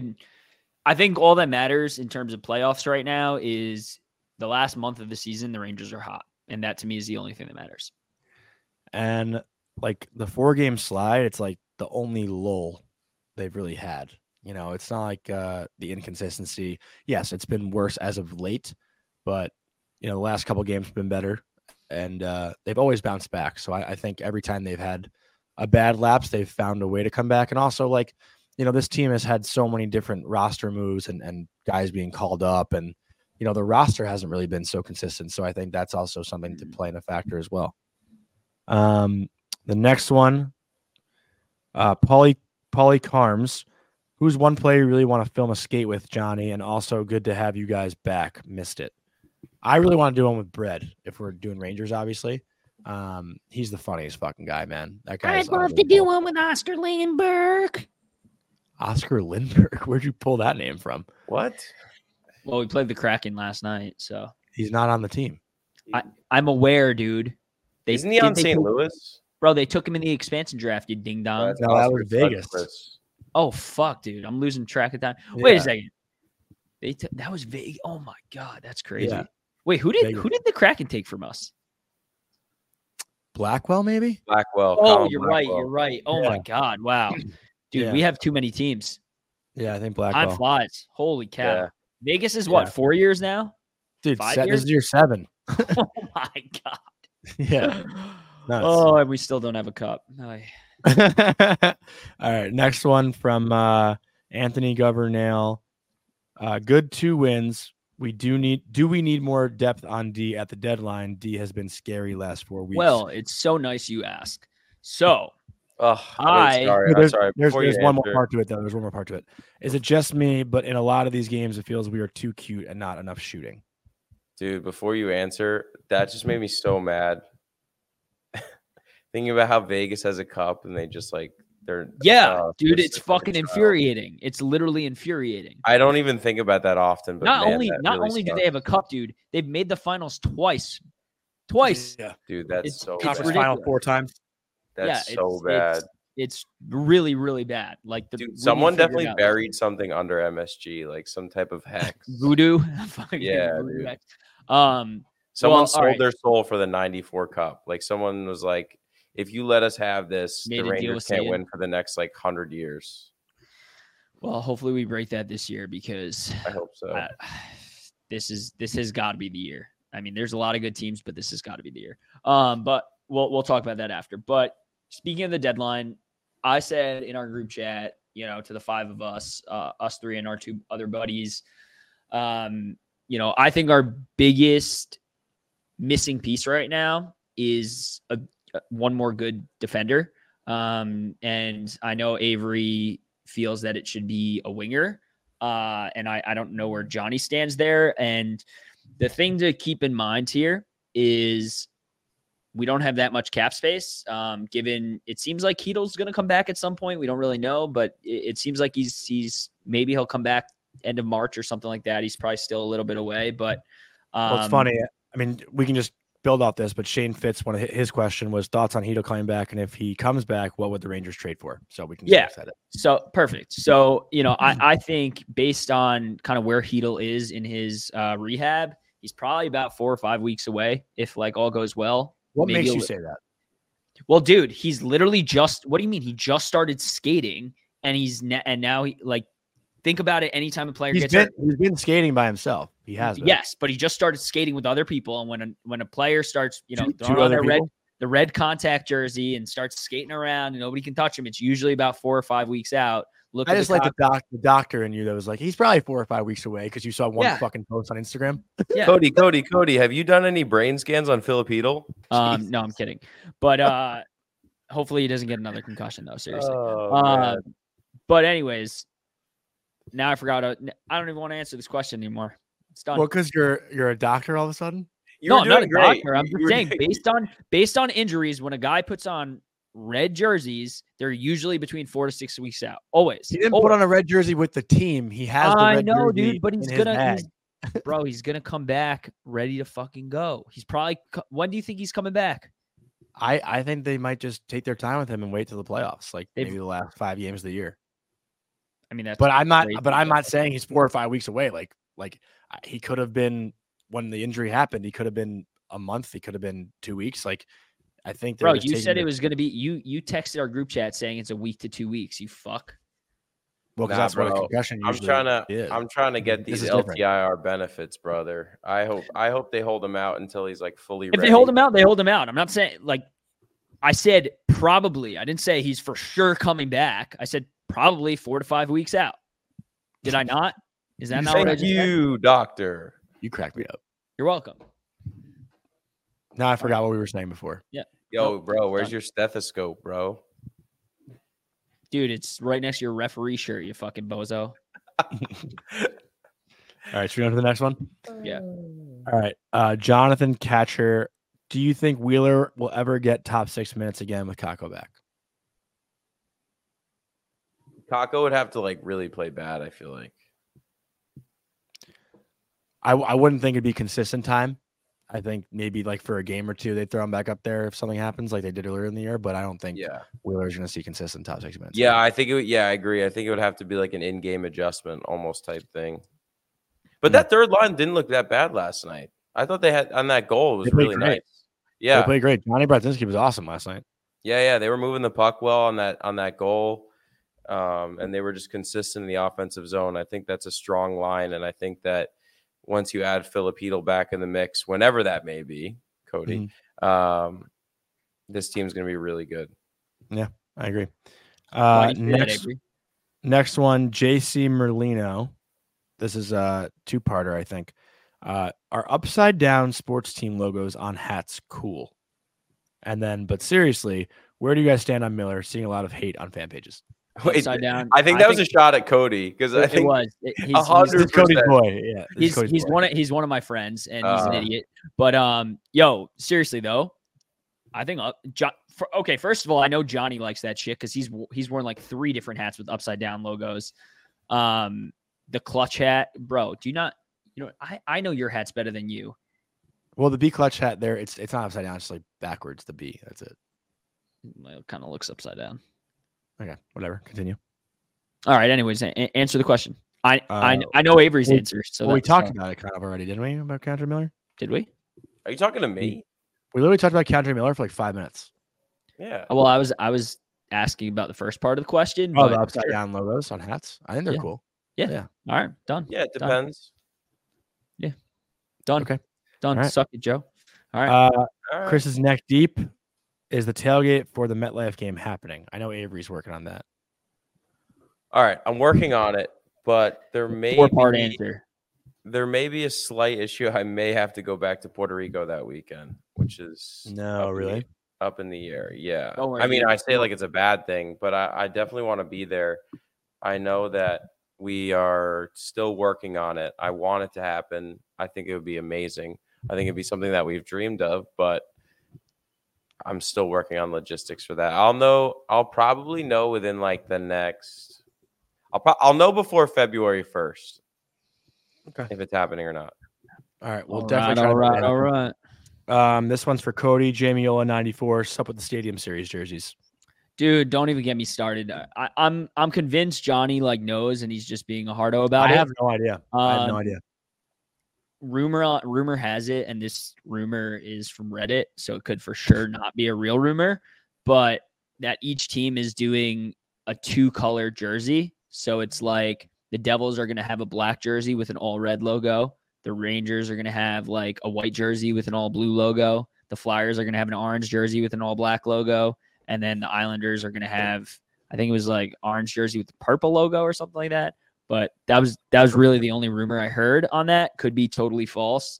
I think all that matters in terms of playoffs right now is the last month of the season, the Rangers are hot. And that to me is the only thing that matters.
And like the 4-game slide, it's like the only lull they've really had. It's not like the inconsistency. Yes, it's been worse as of late, but the last couple of games have been better, and they've always bounced back. So I think every time they've had a bad lapse, they've found a way to come back. And also, this team has had so many different roster moves and guys being called up, and the roster hasn't really been so consistent. So I think that's also something to play in a factor as well. The next one, Paulie Carms. Who's one player you really want to film a skate with, Johnny? And also good to have you guys back. Missed it. I really want to do one with Bread if we're doing Rangers, obviously. He's the funniest fucking guy, man. That guy.
I'd love to do one with Oscar Lindberg.
Oscar Lindberg? Where'd you pull that name from?
What?
Well, we played the Kraken last night, so.
He's not on the team.
I'm aware, dude.
Isn't he on St. Louis?
Bro, they took him in the expansion draft, you ding dong.
No, that was Vegas.
Oh, fuck, dude. I'm losing track of time. Yeah. Wait a second. That was Vegas. Oh, my God. That's crazy. Yeah. Wait, who did the Kraken take from us?
Blackwell, maybe?
Blackwell.
Oh, you're right. You're right. Oh, my God. Wow. Dude, we have too many teams.
Yeah, I think Blackwell.
Time flies. Holy cow. Yeah. Vegas is what, 4 years now?
Dude, 5 years? This is year 7.
Oh, my God.
Yeah. Nuts.
Oh, and we still don't have a cup.
All right, next one from Anthony Governale. Good 2 wins. Do we need more depth on D at the deadline? D has been scary last 4 weeks.
Well, it's so nice you ask. So
I'm sorry.
There's one more part to it, though. There's one more part to it. Is it just me? But in a lot of these games, it feels we are too cute and not enough shooting.
Dude, before you answer, that just made me so mad. Thinking about how Vegas has a cup and they just They're
dude, it's
they're
fucking
child.
infuriating. It's literally infuriating.
I don't even think about that often. But
Not
man,
only
really
do they have a cup, dude, they've made the finals twice.
Yeah.
dude, that's
it's-
so
it's
bad.
Conference final
ridiculous.
4 times.
That's so
it's-
bad.
It's really, really bad. Like we
Dude,
need
someone
to figure it
definitely
out.
buried something under MSG, like some type of hex.
Voodoo. Fucking
Yeah,
voodoo
dude.
hex.
Someone
all
sold
right.
their soul for the 94 cup. Like someone was like, if you let us have this,
Made
the
a deal
Rangers
with
can't
Satan.
win for the next like 100 years.
Well, hopefully we break that this year because
I hope so.
this has got to be the year. I mean, there's a lot of good teams, but this has got to be the year. But we'll talk about that after. But speaking of the deadline, I said in our group chat, to the 5 of us, us 3 and our 2 other buddies, I think our biggest missing piece right now is one more good defender. And I know Avery feels that it should be a winger. And I don't know where Johnny stands there. And the thing to keep in mind here is we don't have that much cap space. Given it seems like Heedle's going to come back at some point. We don't really know, but it seems like he's maybe he'll come back end of March or something like that. He's probably still a little bit away, but
Well, it's funny. I mean, we can just build off this, but Shane Fitz, one of his question was thoughts on Heedle coming back, and if he comes back, what would the Rangers trade for? So we can
Yeah.
set it.
So perfect. So, I think based on kind of where Heedle is in his rehab, he's probably about 4 or 5 weeks away if like all goes well.
What
Maybe
makes
a
you
li-
say that?
Well, dude, he's literally what do you mean? He just started skating and now he think about it. Anytime a player
He's
gets
been skating by himself. He has been.
yes, but he just started skating with other people. And when a player starts,
Two
throwing on
other
their
people?
the red contact jersey and starts skating around and nobody can touch him, it's usually about 4 or 5 weeks out. Look,
I
at
just like the doctor in you that was like, he's probably 4 or 5 weeks away because you saw one
Yeah.
fucking post on Instagram.
yeah.
Cody, have you done any brain scans on Philip Heedle?
No, I'm kidding. But hopefully he doesn't get another concussion though. Seriously.
Oh, man.
But anyways, now I forgot. I don't even want to answer this question anymore. It's done.
Well, because you're a doctor all of a sudden.
You
No,
were
I'm not a
doing great.
doctor. I'm
You
just
were
saying
doing-
based on injuries, when a guy puts on red jerseys, they're usually between 4 to 6 weeks out. Always.
He didn't
Always.
put on a red jersey with the team. He has the
I
red
know,
jersey
dude, but he's
in his bag.
he's gonna come back ready to fucking go. He's probably. When do you think he's coming back?
I think they might just take their time with him and wait till the playoffs, like
They've-
maybe the last 5 games of the year.
I mean, that's.
But I'm not.
crazy,
But I'm not saying he's 4 or 5 weeks away. Like he could have been when the injury happened. He could have been a month. He could have been 2 weeks. Like I think.
Bro, you said it was gonna be you. texted our group chat saying it's a week to 2 weeks. You fuck.
well because
Nah,
that's what a
bro.
concussion
I'm
usually
trying to get
This
these
is different.
LTIR benefits, brother. I hope they hold him out until he's like fully
If
ready.
they hold him out, they hold him out. I'm not saying I said probably. I didn't say he's for sure coming back. I said probably 4 to 5 weeks out. Did I not? Is that not what I
Thank
just said?
you, doctor.
You cracked me up.
You're welcome.
Now I forgot what we were saying before.
Yo,
Nope,
bro, where's
done.
your stethoscope, bro?
Dude, it's right next to your referee shirt, you fucking bozo.
All right, should we go to the next one?
Yeah.
All right. Jonathan Catcher, do you think Wheeler will ever get top 6 minutes again with Kako back?
Kako would have to like really play bad, I feel like.
I wouldn't think it'd be consistent time. I think maybe like for a game or two, they'd throw him back up there if something happens like they did earlier in the year, but I don't think
Yeah.
Wheeler's going to see consistent top 6 minutes.
Yeah, I think I agree. I think it would have to be like an in-game adjustment almost type thing. But that third line didn't look that bad last night. I thought they had on that goal. It was
They played
really
great.
nice.
They
Yeah.
played great. Johnny Bratzinski was awesome last night.
Yeah, they were moving the puck well on that goal. And they were just consistent in the offensive zone. I think that's a strong line. And I think that once you add Philip Heedle back in the mix, whenever that may be, Cody, this team's going to be really good.
I agree.
Why do you say that, Avery?
Next one, JC Merlino. This is a two-parter, I think. Are upside down sports team logos on hats cool? And then, but seriously, where do you guys stand on Miller? Seeing a lot of hate on fan pages.
Wait,
Upside down.
I think that was a shot at Cody because I
It
think
was.
He's-
This is Cody's boy. Yeah, this is Cody's
He's
boy.
he's one of my friends and he's an idiot. But yo, seriously though, I think Okay, first of all, I know Johnny likes that shit because he's worn like 3 different hats with upside down logos. The clutch hat, bro. Do you not? You know, I know your hat's better than you.
Well, the B clutch hat there, it's not upside down, it's like backwards. The B, that's it.
Well, it kind of looks upside down.
Okay, whatever. Continue.
All right. Anyways, answer the question. I know Avery's answer. So
we talked about it kind of already, didn't we? About Keandre Miller?
Did we?
Are you talking to me?
We literally talked about Keandre Miller for like 5 minutes.
Yeah.
Well, I was asking about the first part of the question.
Oh,
but
the upside down logos on hats. I think they're cool.
Yeah. All right. Done.
Yeah, it depends.
Done.
Okay.
Done.
All right.
Suck it, Joe. All right.
All right.
Chris's neck deep. Is the tailgate for the MetLife game happening? I know Avery's working on that.
All right, I'm working on it, but there may
4-part
be,
answer.
there may be a slight issue. I may have to go back to Puerto Rico that weekend, which is up in the air. Yeah.
Don't worry,
I mean,
dude.
I say like it's a bad thing, but I definitely want to be there. I know that we are still working on it. I want it to happen. I think it would be amazing. I think it'd be something that we've dreamed of, but I'm still working on logistics for that. I'll probably know within like the next, I'll know before February 1st.
Okay.
If it's happening or not.
All right. We'll
All
definitely
right.
try
All
to
right.
This one's for Cody, Jamiola 94. What's up with the Stadium Series jerseys?
Dude, don't even get me started. I'm convinced Johnny like knows and he's just being a hardo about
I
it.
have no idea. I have no idea.
Rumor has it, and this rumor is from Reddit, so it could for sure not be a real rumor, but that each team is doing a 2-color jersey. So it's like the Devils are going to have a black jersey with an all red logo. The Rangers are going to have like a white jersey with an all blue logo. The Flyers are going to have an orange jersey with an all black logo. And then the Islanders are going to have, I think it was like orange jersey with the purple logo or something like that. But that was really the only rumor I heard on that. Could be totally false.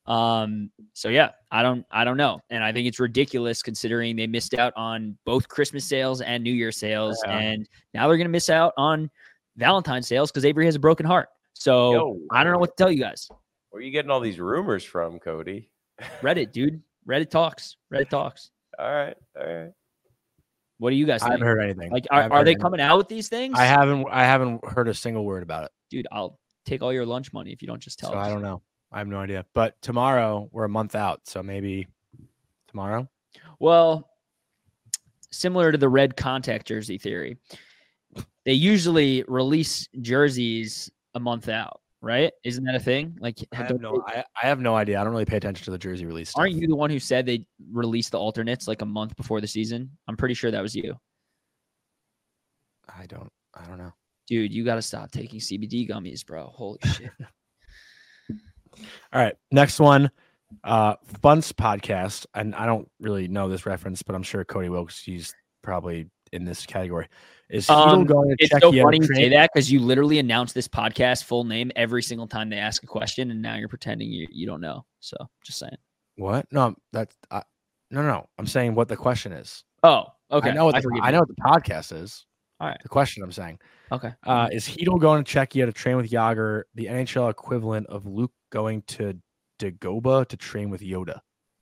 So yeah, I don't know. And I think it's ridiculous considering they missed out on both Christmas sales and New Year sales.
Yeah.
And now they're going to miss out on Valentine's sales because Avery has a broken heart. So I don't know what to tell you guys.
Where are you getting all these rumors from, Cody?
Reddit, dude. Reddit talks.
All right.
What do you guys
I
think?
haven't heard anything.
Like,
I haven't
are
heard
they
anything.
coming out with these things?
I haven't heard a single word about it.
Dude, I'll take all your lunch money if you don't just tell
So
us.
I don't know. I have no idea. But tomorrow we're a month out, so maybe tomorrow.
Well, similar to the red contact jersey theory, they usually release jerseys a month out, right? Isn't that a thing? Like,
I have no idea. I don't really pay attention to the jersey release stuff.
aren't you the one who said they released the alternates like a month before the season? I'm pretty sure that was you.
I don't know.
Dude, you got to stop taking CBD gummies, bro. Holy shit.
All right, next one. Funts podcast, and I don't really know this reference, but I'm sure Cody Wilkes, he's probably in this category. Is Heedle going to
It's
check
so
you out
funny
of
you say
training?
that because you literally announce this podcast full name every single time they ask a question, and now you're pretending you don't know. So just saying.
What? No, that's no. I'm saying what the question is.
Oh, okay.
I know what
forgive
I
you.
know what the podcast is.
All right.
The question I'm saying.
Okay.
Is Heedle going to Czechia to train with Yager, the NHL equivalent of Luke going to Dagobah to train with Yoda?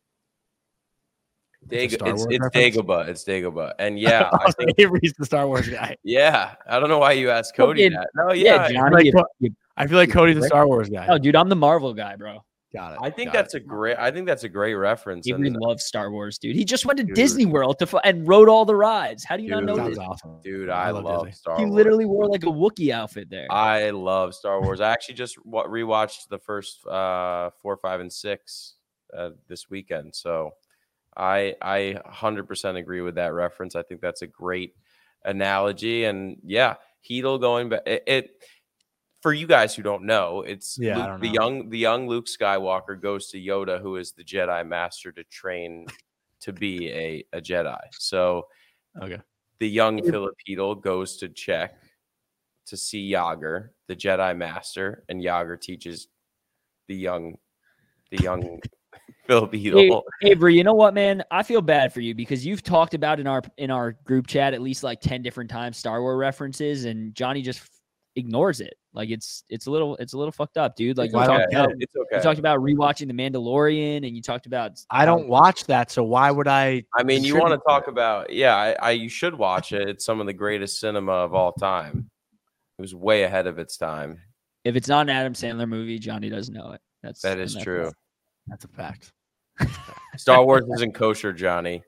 It's
Star Wars reference?
Dagobah. It's Dagobah. And yeah, I think
Avery's the Star Wars guy.
yeah. I don't know why you asked Cody
Fucking-
that. No,
Yeah,
yeah.
Johnny.
I feel like Cody's the Star Wars guy.
No, dude, I'm the Marvel guy, bro.
Got it.
I think
Got
that's a great reference.
Avery
And,
loves Star Wars, dude. He just went to
Dude.
Disney World and rode all the rides. How do you not
Dude.
know
Sounds
this?
awesome.
dude, I love
Disney.
Star
He
Wars.
literally wore like a Wookiee outfit there.
I love Star Wars. I actually just rewatched the first 4, 5, and 6 this weekend. So I 100% agree with that reference. I think that's a great analogy. And yeah, Heedle going back. It for you guys who don't know, it's
Yeah,
Luke,
I don't know.
the young Luke Skywalker goes to Yoda, who is the Jedi Master, to train to be a Jedi. So
Okay.
the young Philip Heedle goes to Czech to see Yager, the Jedi Master, and Yager teaches the young Philip Heedle.
Hey, Avery, you know what, man? I feel bad for you because you've talked about in our group chat at least like 10 different times Star Wars references, and Johnny just ignores it. Like it's a little fucked up, dude. Like
It's
you
okay.
talked about
It's okay.
you talked about rewatching The Mandalorian, and you taled about
I don't watch that, so why would I?
I mean, you want to
contribute
talk
it?
about, you should watch it. It's some of the greatest cinema of all time. It was way ahead of its time.
if it's not an Adam Sandler movie, Johnny doesn't know it.
That is true.
That's a fact.
Star Wars isn't kosher, Johnny.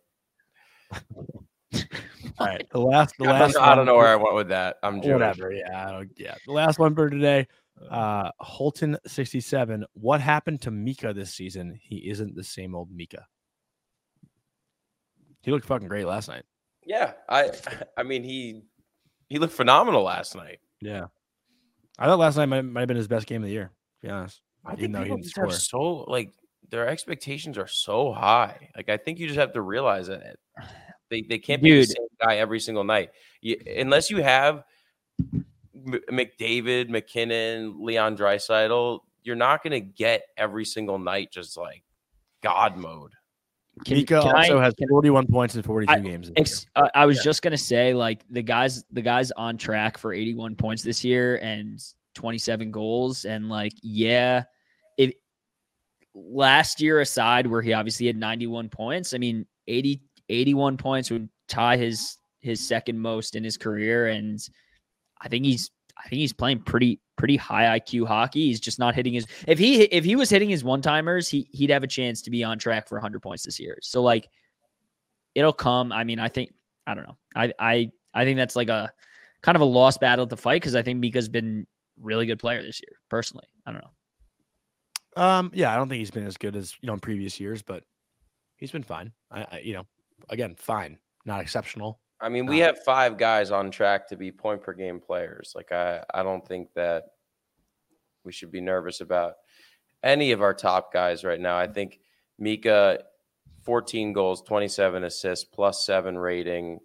All right, the last.
I don't know where I went with that. I'm Jewish.
Whatever. Yeah. The last one for today. Holton 67. What happened to Mika this season? He isn't the same old Mika. He looked fucking great last night.
Yeah, I mean, he looked phenomenal last night.
Yeah. I thought last night might have been his best game of the year, to be honest.
I
Even
think
though he
people
didn't
just are
score.
so their expectations are so high. Like, I think you just have to realize that they can't be the
Dude.
same guy every single night. Unless you have McDavid, McKinnon, Leon Draisaitl, you're not going to get every single night just like God mode.
Mika also has 41 points in 42 games.
I was just gonna say, like the guys on track for 81 points this year and 27 goals, and like it last year aside, where he obviously had 91 points. I mean, 81 points would tie his second most in his career, and I think he's playing pretty high IQ hockey. He's just not hitting his. If he was hitting his one-timers, he'd have a chance to be on track for 100 points this year. So like, it'll come. I mean, I don't know. I think that's like a kind of a lost battle to fight, because I think Mika's been really good player this year. Personally, I don't know.
Yeah, I don't think he's been as good as in previous years, but he's been fine. Again, fine, not exceptional.
I mean, we have 5 guys on track to be point per game players. Like, I don't think that we should be nervous about any of our top guys right now. I think Mika, 14 goals, 27 assists, +7 rating.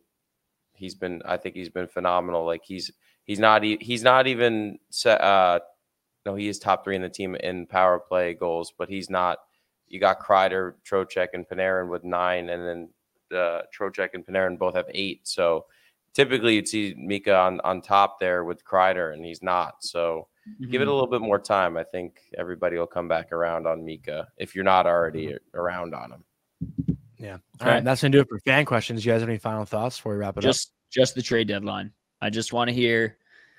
I think he's been phenomenal. Like, he's not even set. No, he is top 3 in the team in power play goals, but he's not. You got Kreider, Trocheck, and Panarin with 9, and then Trocheck and Panarin both have 8. So typically you'd see Mika on top there with Kreider, and he's not. So give it a little bit more time. I think everybody will come back around on Mika if you're not already around on him.
Yeah. All right. That's going to do it for fan questions. You guys have any final thoughts before we wrap it up?
Just the trade deadline. I just want to hear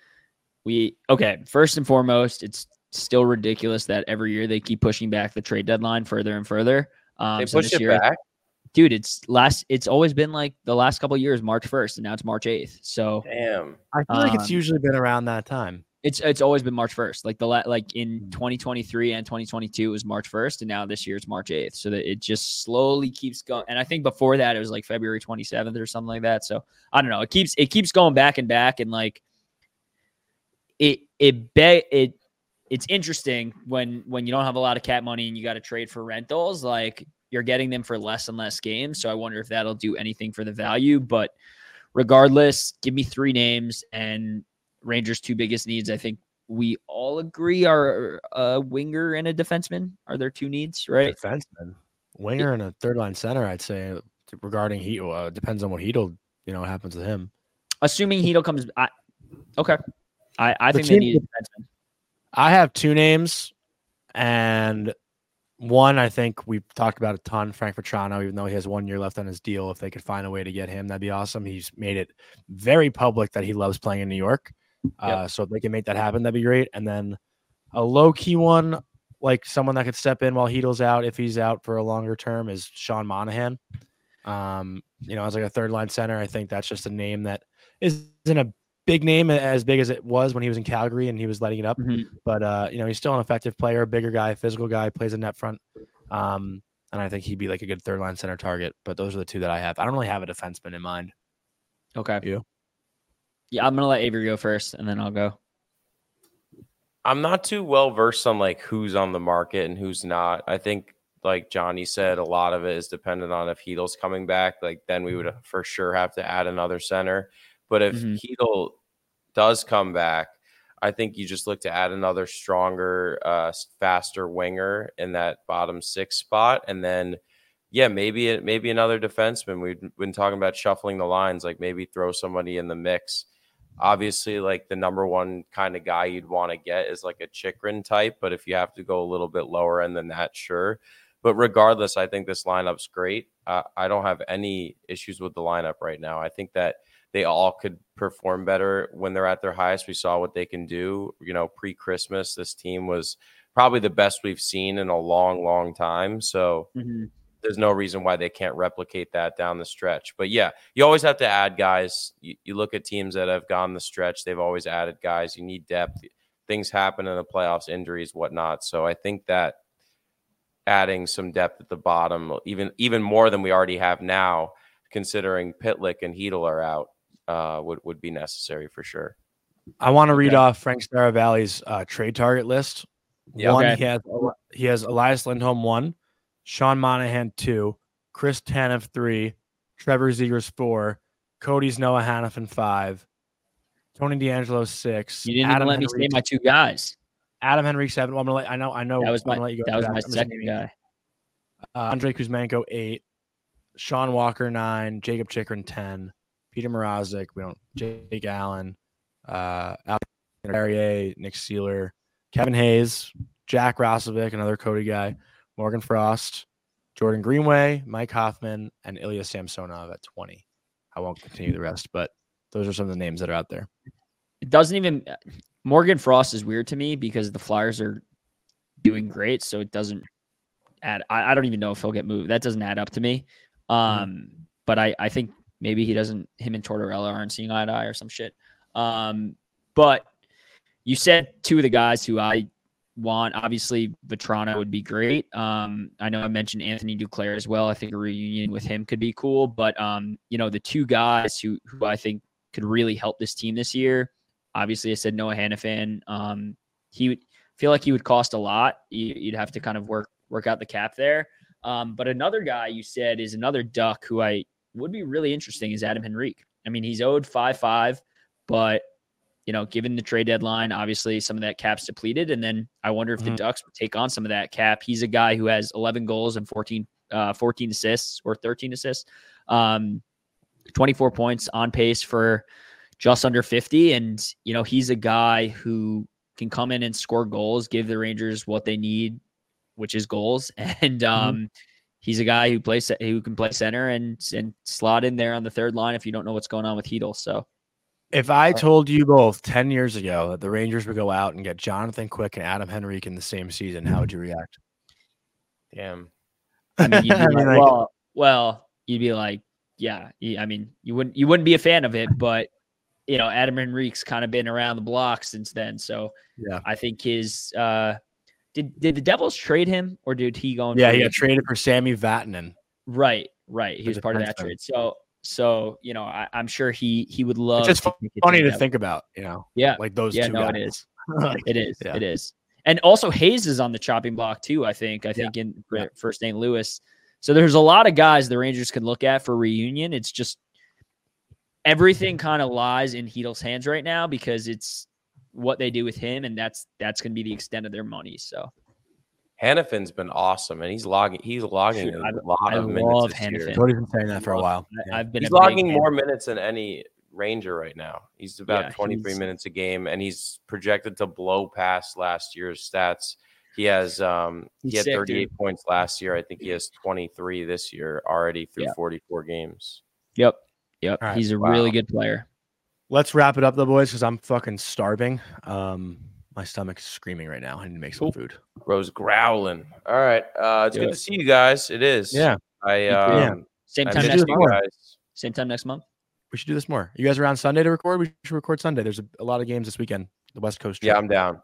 first and foremost, it's still ridiculous that every year they keep pushing back the trade deadline further and further.
They push it back?
Dude, it's always been like the last couple of years, March 1st, and now it's March 8th. So
damn.
I feel like it's usually been around that time.
It's always been March 1st. Like in 2023 and 2022 it was March 1st, and now this year it's March 8th. So that it just slowly keeps going. And I think before that it was like February 27th or something like that. So I don't know. It keeps going back and back, and like it's interesting when you don't have a lot of cap money and you got to trade for rentals. Like, you're getting them for less and less games. So I wonder if that'll do anything for the value. But regardless, give me 3 names, and Rangers' 2 biggest needs, I think we all agree, are a winger and a defenseman. Are there 2 needs, right?
Defenseman, winger, and a third line center, I'd say, regarding Heedle. Depends on what Heedle, happens to him.
Assuming Heedle comes. Okay. I think they need a defenseman.
I have 2 names, and one, I think we've talked about a ton, Frank Vatrano, even though he has 1 year left on his deal. If they could find a way to get him, that'd be awesome. He's made it very public that he loves playing in New York. So if they can make that happen, that'd be great. And then a low-key one, like someone that could step in while Heedle's out, if he's out for a longer term, is Sean Monahan. As like a third-line center, I think that's just a name that isn't a big name, as big as it was when he was in Calgary and he was lighting it up. But, he's still an effective player, bigger guy, physical guy, plays in net front. And I think he'd be like a good third line center target. But those are the 2 that I have. I don't really have a defenseman in mind.
Okay.
You?
Yeah, I'm going to let Avery go first, and then I'll go.
I'm not too well versed on like who's on the market and who's not. I think, like Johnny said, a lot of it is dependent on if Heedle's coming back. Like, then we would for sure have to add another center. But if Heedle does come back, I think you just look to add another stronger, faster winger in that bottom 6 spot. And then, maybe another defenseman. We've been talking about shuffling the lines, like maybe throw somebody in the mix. Obviously, like the number one kind of guy you'd want to get is like a Chikrin type, but if you have to go a little bit lower end than that, sure. But regardless, I think this lineup's great. I don't have any issues with the lineup right now. I think that they all could perform better when they're at their highest. We saw what they can do. Pre-Christmas, this team was probably the best we've seen in a long, long time. So there's no reason why they can't replicate that down the stretch. But yeah, you always have to add guys. You look at teams that have gone the stretch, they've always added guys. You need depth. Things happen in the playoffs, injuries, whatnot. So I think that adding some depth at the bottom, even more than we already have now, considering Pitlick and Heedle are out, would be necessary for sure.
I want to read off Frank Staravali's trade target list.
Yeah,
One,
okay.
he has Elias Lindholm 1, Sean Monahan 2, Chris Tanev 3, Trevor Zegras 4, Cody's Noah Hannafin 5, Tony DeAngelo 6.
You didn't even let me say my two guys.
Adam Henrique 7. Well, I'm gonna let, I know.
That was my,
let you go
that was
I'm
my
just
second
naming.
guy.
Andrei Kuzmenko 8, Sean Walker 9, Jacob Chikrin 10, Peter Mrazek, Jake Allen, Alex Carrier, Nick Seeler, Kevin Hayes, Jack Rosovic, another Cody guy, Morgan Frost, Jordan Greenway, Mike Hoffman, and Ilya Samsonov at 20. I won't continue the rest, but those are some of the names that are out there.
It doesn't even Morgan Frost is weird to me because the Flyers are doing great, so it doesn't add. I don't even know if he'll get moved. That doesn't add up to me. But I think maybe him and Tortorella aren't seeing eye to eye or some shit. But you said two of the guys who I want. Obviously, Vetrano would be great. I know I mentioned Anthony Duclair as well. I think a reunion with him could be cool. But the two guys who I think could really help this team this year. Obviously, I said Noah Hannafin. He would feel like he would cost a lot. You'd have to kind of work out the cap there. But another guy you said is another Duck who I would be really interesting is Adam Henrique. I mean, he's owed 5.5, but given the trade deadline, obviously some of that cap's depleted. And then I wonder if the Ducks would take on some of that cap. He's a guy who has 11 goals and 14 assists or 13 assists, 24 points, on pace for just under 50. And, he's a guy who can come in and score goals, give the Rangers what they need, which is goals. And he's a guy who can play center and slot in there on the third line if you don't know what's going on with Heedle. So
if I told you both 10 years ago that the Rangers would go out and get Jonathan Quick and Adam Henrique in the same season, how would you react?
Damn.
I mean, you'd be like, well, you'd be like, yeah. I mean, you wouldn't be a fan of it, but Adam Henrique's kind of been around the block since then. So
yeah,
I think his did the Devils trade him or did he go?
Yeah, he got traded for Sami Vatanen.
Right. He was part of that trade. So I'm sure he would love.
It's just funny to think about,
Yeah,
like those two guys.
It is.
Yeah.
It is. And also Hayes is on the chopping block too. I think for St. Louis. So there's a lot of guys the Rangers could look at for reunion. It's just everything kind of lies in Heedle's hands right now because it's what they do with him, and that's going to be the extent of their money. So
Hannafin's been awesome, and he's logging a lot of minutes this year.
Cody's been saying that for a while.
He's logging more minutes than any Ranger right now. He's about 23 minutes a game, and he's projected to blow past last year's stats. He has he had 38 points last year. I think he has 23 this year already through 44 games.
Yep.
Right.
He's a really good player.
Let's wrap it up, though, boys, because I'm fucking starving. My stomach's screaming right now. I need to make some food.
Bro's growling. All right. It's good to see you guys. It is.
Yeah.
Same time next month. Same time next month.
We should do this more. You guys are on Sunday to record? We should record Sunday. There's a lot of games this weekend. The West Coast trip.
Yeah, I'm down.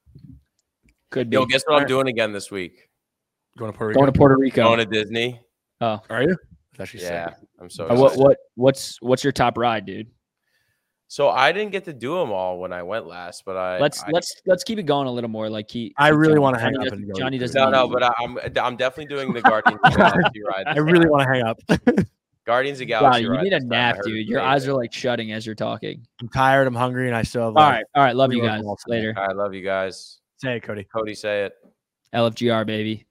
Could be.
Yo, guess what I'm doing again this week?
Going to Puerto Rico.
Going to Disney.
Oh,
are you? That's actually
sick. I'm so
excited. What's your top ride, dude?
So I didn't get to do them all when I went last, but
let's keep it going a little more. Like
I really want to hang up.
Johnny doesn't.
No, but I'm definitely doing the Guardians of the Galaxy ride.
I really want to hang up.
Guardians of the Galaxy ride.
You need a nap, dude. Your eyes are like shutting as you're talking.
I'm tired. I'm hungry, and I still have.
All right. Love you guys. Later.
I love you guys.
Say it, Cody.
Cody, say it.
LFGR, baby.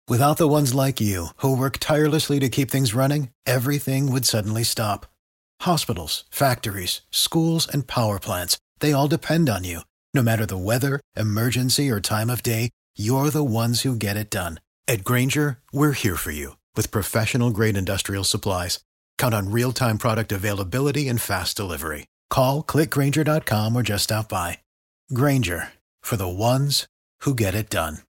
Without the ones like you, who work tirelessly to keep things running, everything would suddenly stop. Hospitals, factories, schools, and power plants, they all depend on you. No matter the weather, emergency, or time of day, you're the ones who get it done. At Grainger, we're here for you with professional-grade industrial supplies. Count on real-time product availability and fast delivery. Call, click Grainger.com, or just stop by. Grainger, for the ones who get it done.